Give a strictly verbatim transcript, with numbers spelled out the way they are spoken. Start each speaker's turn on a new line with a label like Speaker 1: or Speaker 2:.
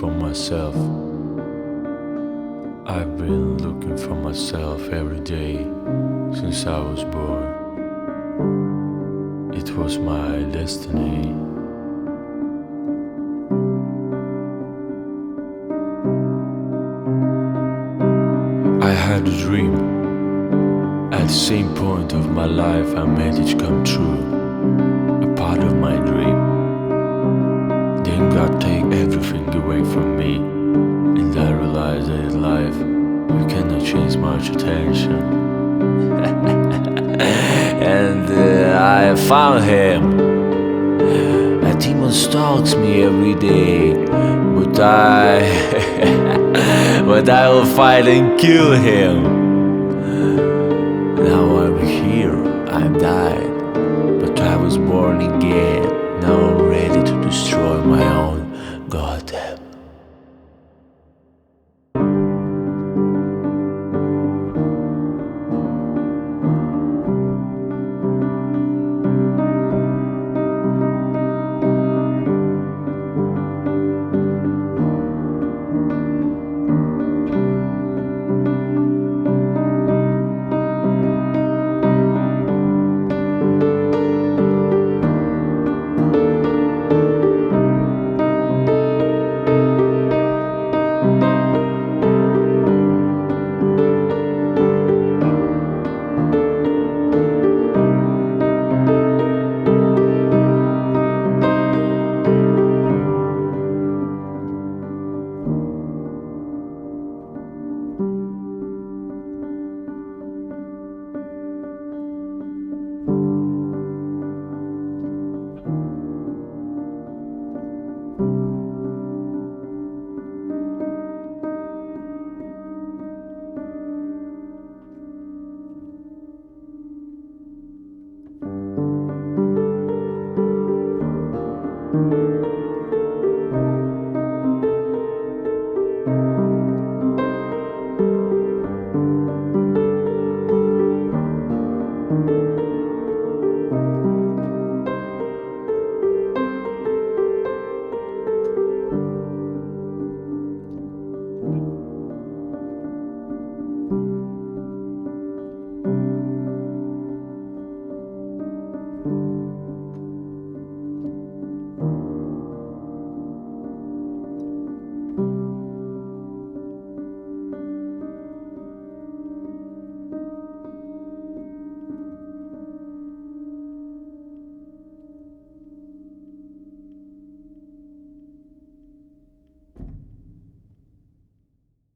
Speaker 1: for myself. I've been looking for myself every day since I was born. It was my destiny. I had a dream. At the same point of my life, I made it come true. A part of my dream. Then God take everything away from me, and I realized that in life you cannot change much attention. And uh, I found him. A demon stalks me every day, but I, but I will fight and kill him. Now I'm here, I'm died, but I was born again. Now I'm ready to destroy my own